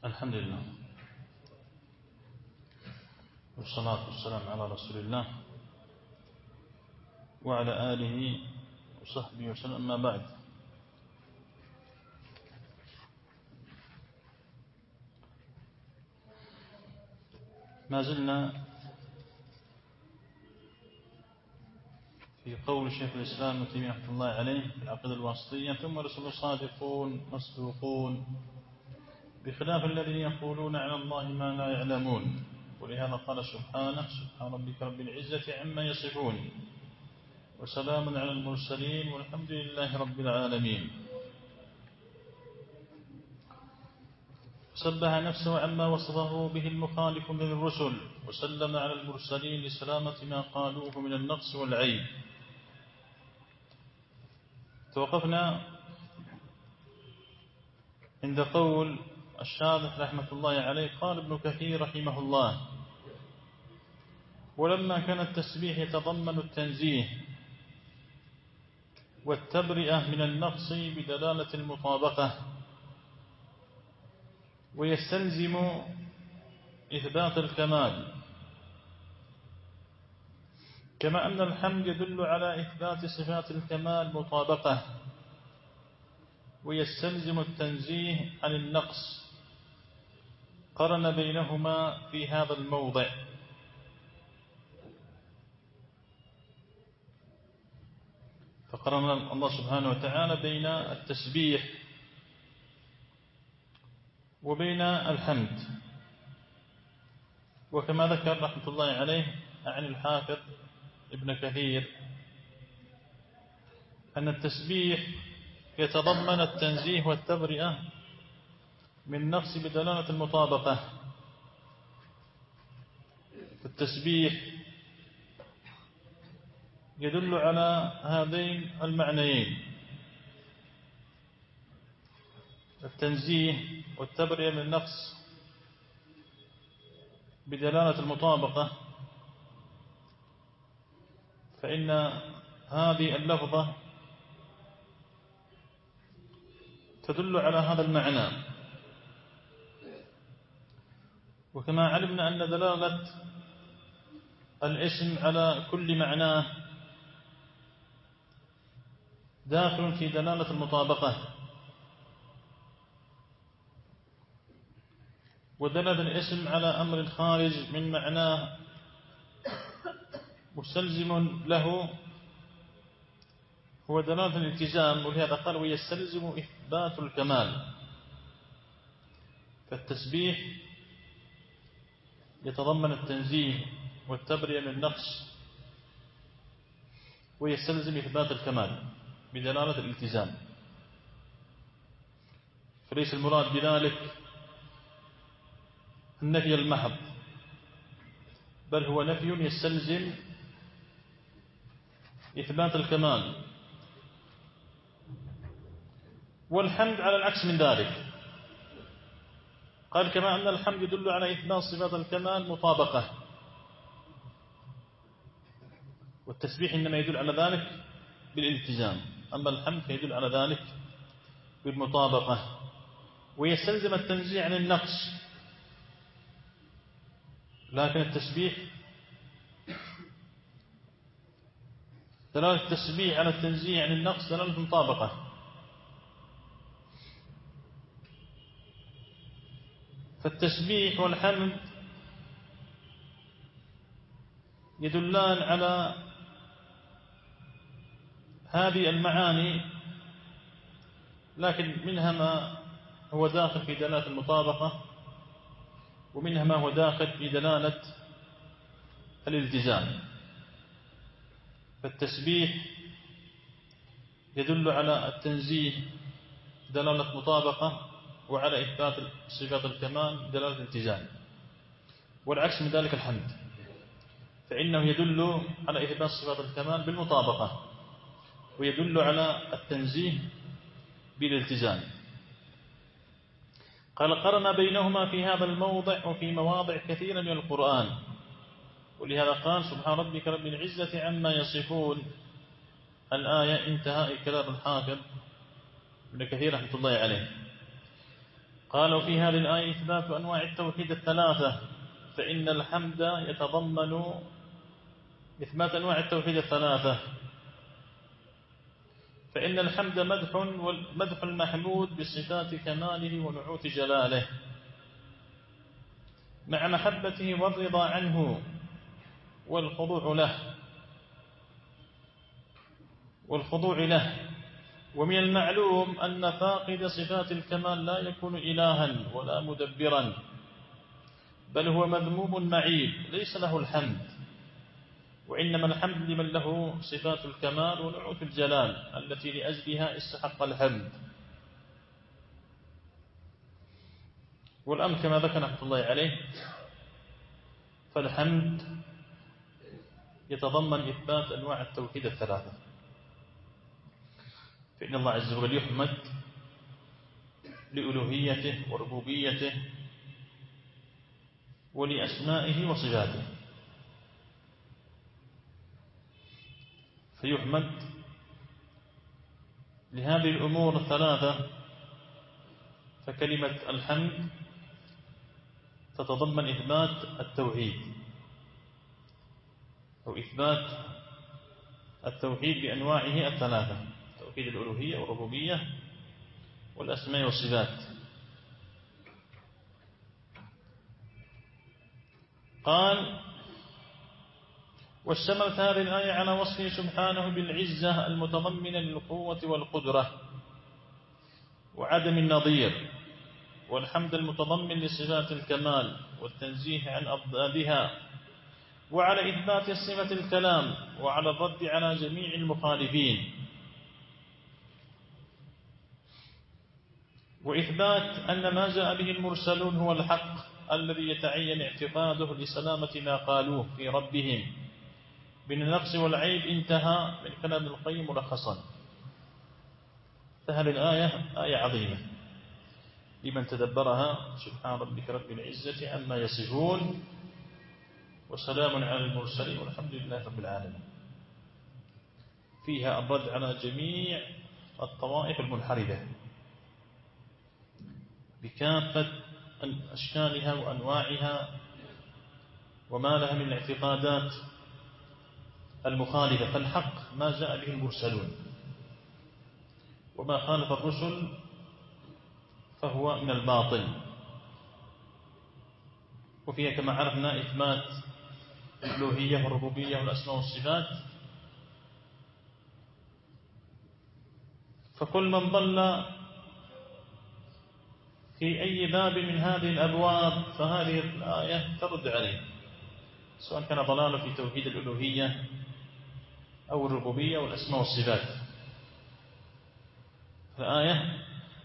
الحمد لله والصلاة والسلام على رسول الله وعلى آله وصحبه وسلم. أما بعد، ما زلنا في قول شيخ الإسلام ابن تيمية رحمة الله عليه في العقيدة الواسطية: ثم رسل صادقون مصدوقون بخلاف الذين يقولون على الله ما لا يعلمون. ولهذا قال سبحانه: سبحان ربك رب العزة عما يصفون وسلام على المرسلين والحمد لله رب العالمين. سبح نفسه عما وصفه به المخالف من الرسل وسلم على المرسلين لسلامة ما قالوه من النقص والعيب. توقفنا عند قول الشارح رحمة الله عليه: قال ابن كثير رحمه الله: ولما كان التسبيح يتضمن التنزيه والتبرئة من النقص بدلالة المطابقة ويستلزم إثبات الكمال، كما أن الحمد يدل على إثبات صفات الكمال مطابقة ويستلزم التنزيه عن النقص، قرن بينهما في هذا الموضع. فقرن الله سبحانه وتعالى بين التسبيح وبين الحمد. وكما ذكر رحمة الله عليه عن الحافظ ابن كثير أن التسبيح يتضمن التنزيه والتبرئة من نقص بدلالة المطابقة. التسبيح يدل على هذين المعنيين: التنزيه والتبرئة من النقص بدلالة المطابقة، فإن هذه اللفظة تدل على هذا المعنى. وكما علمنا أن دلالة الاسم على كل معناه داخل في دلالة المطابقة، ودلالة الاسم على أمر خارج من معناه مستلزم له هو دلالة الالتزام. ولهذا قال: ويستلزم إثبات الكمال. فالتسبيح يتضمن التنزيه والتبرئة من النقص ويستلزم إثبات الكمال بدلالة الالتزام. فليس المراد بذلك النفي المحض، بل هو نفي يستلزم إثبات الكمال. والحمد على العكس من ذلك، قال: كما أن الحمد يدل على إثبات صفات الكمال مطابقة، والتسبيح إنما يدل على ذلك بالالتزام، أما الحمد فيدل على ذلك بالمطابقة. ويستلزم التنزيه عن النقص، لكن التسبيح دلالة التسبيح على التنزيه عن النقص دلالة مطابقة. فالتسبيح والحمد يدلان على هذه المعاني، لكن منها ما هو داخل في دلالة المطابقة، ومنها ما هو داخل في دلالة الالتزام. فالتسبيح يدل على التنزيه دلالة مطابقة، وعلى إثبات صفات الكمال دلالة الالتزام. والعكس من ذلك الحمد، فإنه يدل على إثبات صفات الكمال بالمطابقة، ويدل على التنزيه بالالتزام. قال: قرن بينهما في هذا الموضع وفي مواضع كثيرة من القرآن. ولهذا قال: سبحان ربك رب العزة عما يصفون. الآية انتهاء كلام الحافظ ابن كثير رحمة الله عليه. قالوا في هذه الآية إثبات أنواع التوحيد الثلاثة، فإن الحمد يتضمن إثبات أنواع التوحيد الثلاثة، فإن الحمد مدح المحمود بصفات كماله ونعوت جلاله مع محبته والرضا عنه والخضوع له. ومن المعلوم أن فاقد صفات الكمال لا يكون إلها ولا مدبرا، بل هو مذموم معيب ليس له الحمد، وإنما الحمد لمن له صفات الكمال ونعوت الجلال التي لأجلها استحق الحمد. والأمر كما ذكر رحمة الله عليه، فالحمد يتضمن إثبات أنواع التوحيد الثلاثة، فإن الله عز وجل يحمد لألوهيته وربوبيته ولأسمائه وصفاته، فيحمد لهذه الأمور الثلاثة. فكلمة الحمد تتضمن إثبات التوحيد أو إثبات التوحيد بأنواعه الثلاثة: توحيد الألوهية والربوبية والأسماء والصفات. قال: واشتملت هذه الآية على وصفه سبحانه بالعزة المتضمنة للقوة والقدرة وعدم النظير، والحمد المتضمن لصفات الكمال والتنزيه عن أضدادها، وعلى إثبات صفة الكلام، وعلى الرد على جميع المخالفين، وإثبات أن ما جاء به المرسلون هو الحق الذي يتعين اعتقاده لسلامة ما قالوه في ربهم من النقص والعيب. انتهى من كلام القيم ملخصا. فهذه الآية آية عظيمة لمن تدبرها. سبحان ربك رب العزة عما يصفون وسلام على المرسلين والحمد لله رب العالمين. فيها الرد على جميع الطوائف المنحرفة بكافة أشكالها وأنواعها وما لها من الاعتقادات المخالفة. فالحق ما جاء به المرسلون، وما خالف الرسل فهو من الباطل. وفيها كما عرفنا إثبات الألوهية والربوبية والأسماء والصفات. فكل من ضل في أي باب من هذه الأبواب فهذه الآية ترد عليه، سواء كان ضلاله في توحيد الألوهية أو الربوبية والأسماء والصفات. الآية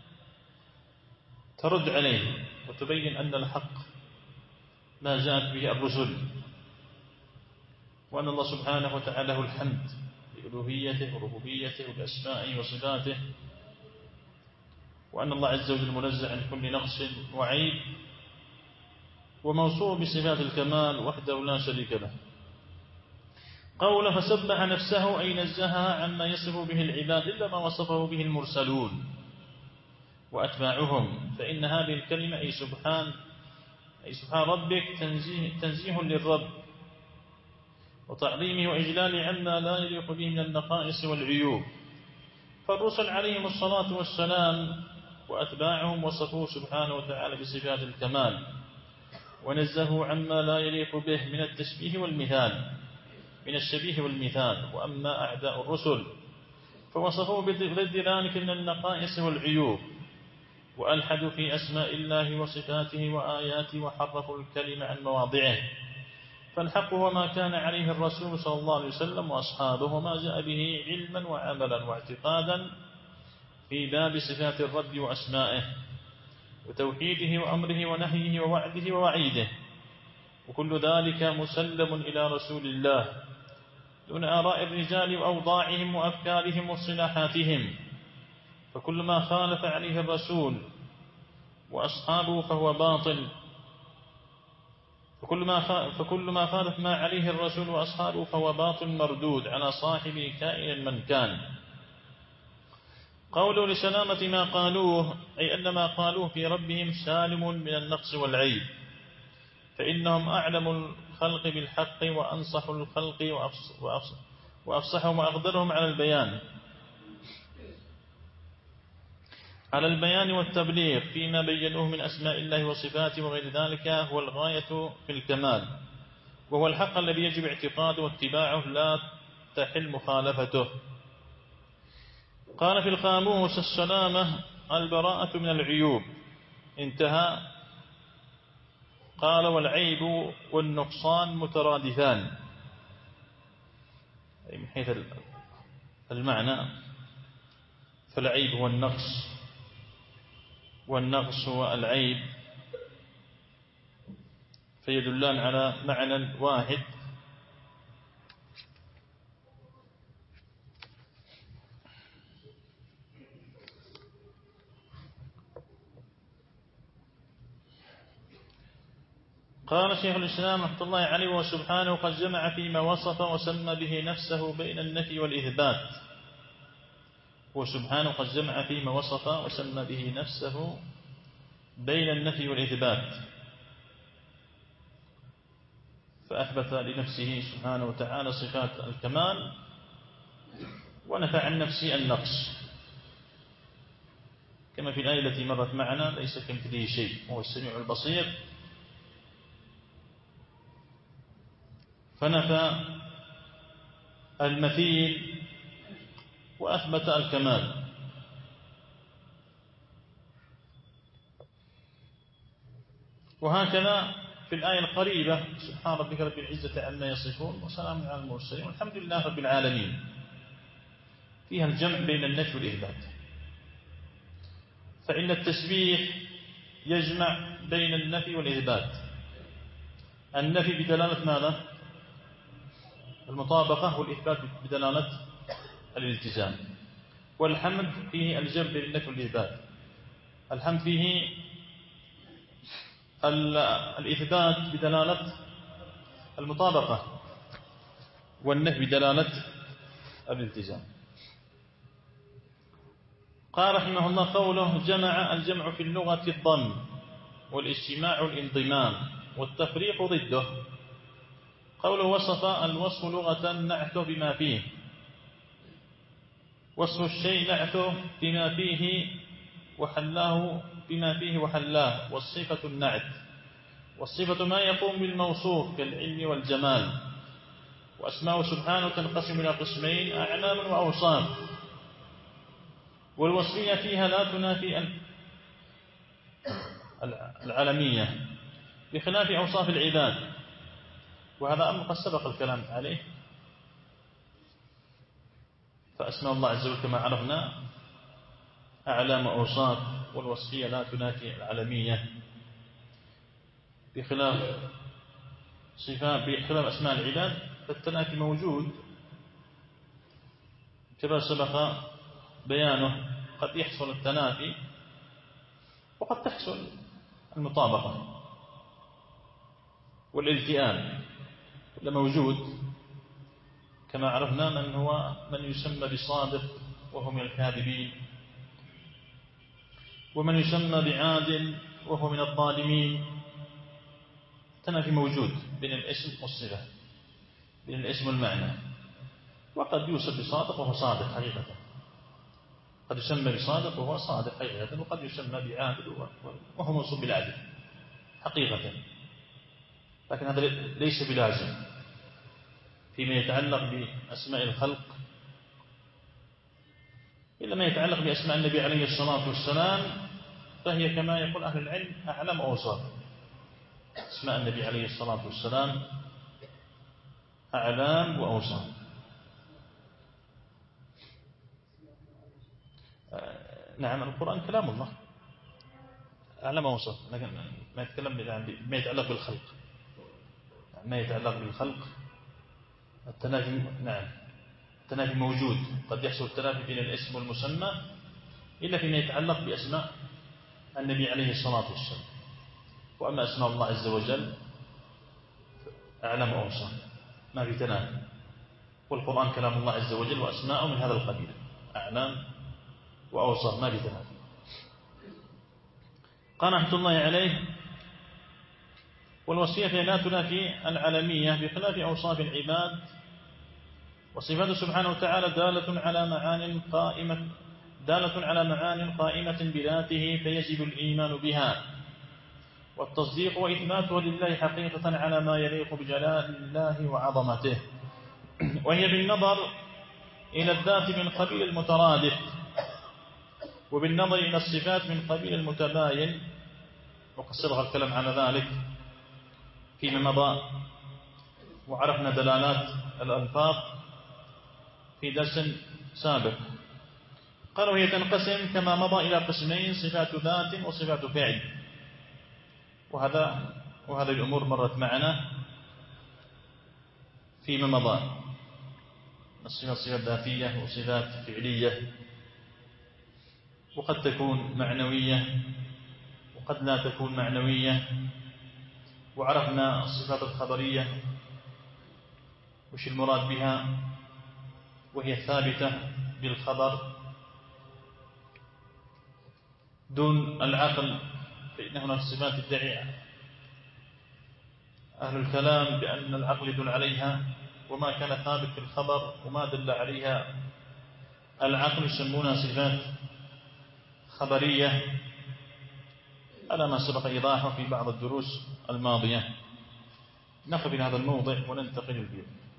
ترد عليه وتبين أن الحق ما جاءت به الرسل، وأن الله سبحانه وتعالى له الحمد بألوهيته وربوبيته وبأسمائه وصفاته، وأن الله عز وجل منزه عن كل نقص وعيب، وموصوف بصفات الكمال وحده لا شريك له. قوله فسبح نفسه أي نزهها عما يصف به العباد إلا ما وصفه به المرسلون وأتباعهم. فإن هذه الكلمة أي سبحان ربك تنزيه للرب وتعظيمه وإجلاله عما لا يليق به من النقائص والعيوب. فالرسل عليهم الصلاة والسلام وأتباعهم وصفوه سبحانه وتعالى بصفات الكمال ونزهوا عما لا يليق به من التشبيه والمثال، من الشبيه والمثال. وأما أعداء الرسل فوصفوه بضد ذلك من النقائص والعيوب، وألحدوا في أسماء الله وصفاته وآياته وحرفوا الكلمة عن مواضعه. فالحق هو ما كان عليه الرسول صلى الله عليه وسلم وأصحابه، وما جاء به علما وعملا واعتقادا في باب صفات الرب وأسمائه وتوحيده وأمره ونهيه ووعده ووعيده، وكل ذلك مسلم إلى رسول الله دون آراء الرجال وأوضاعهم وأفكارهم وصلاحاتهم. فكل ما خالف عليه الرسول وأصحابه فهو باطل، فكل ما خالف ما عليه الرسول وأصحابه فهو باطل مردود على صاحبه كائنا من كان. قولوا لسلامة ما قالوه، أي أن ما قالوه في ربهم سالم من النقص والعيب، فإنهم أعلم الخلق بالحق وأنصح الخلق وأفصحهم وأقدرهم على البيان والتبليغ فيما بينوه من أسماء الله وصفاته وغير ذلك، هو الغاية في الكمال، وهو الحق الذي يجب اعتقاده واتباعه لا تحل مخالفته. قال في القاموس: السلامة البراءة من العيوب، انتهى. قال: والعيب والنقصان مترادفان، أي من حيث المعنى، فالعيب هو النقص والنقص هو العيب، فيدلان على معنى واحد. قال شيخ الإسلام رحمة الله عليه: وسبحانه قد جمع فيما وصف وسمى به نفسه بين النفي والإثبات. وسبحانه قد جمع فيما وصف وسمى به نفسه بين النفي والإثبات، فأثبت لنفسه سبحانه وتعالى صفات الكمال ونفى عن نفسه النقص، كما في الآية التي مرت معنا: ليس كمثله شيء وهو السميع البصير. فنفى المثيل وأثبت الكمال. وهكذا في الآية القريبة: سبحان ربك رب العزة عما يصفون وسلام على المرسلين والحمد لله رب العالمين، فيها الجمع بين النفي والإثبات. فإن التسبيح يجمع بين النفي والإثبات، النفي بدلالة ماذا؟ المطابقة، والإثبات بدلالة الالتزام. والحمد فيه الجمع بين النفي والإثبات، الحمد فيه الإثبات بدلالة المطابقة، والنفي بدلالة الالتزام. قال رحمه الله: قوله جمع، الجمع في اللغة الضم، والاجتماع الانضمام، والتفريق ضده. قوله وصف، الوصف لغة نعته بما فيه، وصف الشيء نعته بما فيه وحلاه بما فيه وحلاه، والصفة النعت، والصفة ما يقوم بالموصوف كالعلم والجمال. وأسماء سبحانه تنقسم إلى قسمين: أعلام وأوصاف. والوصفية فيها لا تنافي العلمية، بخلاف أوصاف العباد، وهذا أمر قد سبق الكلام عليه. فأسماء الله عز وجل كما عرفنا أعلام وأوصاف، والوصفية لا تنافي العلمية، بخلاف أسماء العباد فالتنافي موجود كما سبق بيانه. قد يحصل التنافي وقد تحصل المطابقة والالتئام، موجود. كما عرفنا من يسمى بصادق وهو من الكاذبين، ومن يسمى بعادل وهو من الظالمين. التنافي موجود بين الاسم والصفة، بين الاسم والمعنى. وقد يوصف بصادق وهو صادق حقيقة، قد يسمى بصادق وهو صادق حقيقة، وقد يسمى بعادل وهو موصوف بالعدل حقيقة. لكن هذا ليس بلازم فيما يتعلق بأسماء الخلق، إلا ما يتعلق بأسماء النبي عليه الصلاة والسلام، فهي كما يقول أهل العلم أعلم أوصاف. أسماء النبي عليه الصلاة والسلام أعلام وأوصاف. نعم، القرآن كلام الله أعلم وأوصاف، لكن ما يتكلم ما يتعلق بالخلق، ما يتعلق بالخلق التنافي. نعم، التنافي موجود، قد يحصل التنافي بين الاسم والمسمى، إلا فيما يتعلق بأسماء النبي عليه الصلاة والسلام. وأما أسماء الله عز وجل أعلم أوصاف، ما في تنافي. والقرآن كلام الله عز وجل، وأسماءه من هذا القبيل، أعلام وأوصاف، ما في ثلاثة. قال رحمة الله عليه: والوصية لا تنافي العالمية بخلاف أوصاف العباد، وصفاته سبحانه وتعالى دالة على معان قائمة بذاته، فيجب الإيمان بها والتصديق وإثباتها لله حقيقة على ما يليق بجلال الله وعظمته، وهي بالنظر إلى الذات من قبيل المترادف، وبالنظر إلى الصفات من قبيل المتباين، وقد سبق الكلام على ذلك فيما مضى، وعرفنا دلالات الألفاظ في درس سابق. قال: وهي تنقسم كما مضى إلى قسمين: صفات ذات وصفات فعل. وهذه الأمور مرت معنا فيما مضى: الصفات صفات ذاتية وصفات فعلية، وقد تكون معنوية وقد لا تكون معنوية. وعرفنا الصفات الخبرية وش المراد بها، وهي ثابتة بالخبر دون العقل، فإن هناك صفات يدعي أهل الكلام بأن العقل يدل عليها، وما كان ثابت في الخبر وما دل عليها العقل يسمونها صفات خبرية، على ما سبق إيضاحه في بعض الدروس الماضية. نقف إلى هذا الموضع وننتقل اليوم.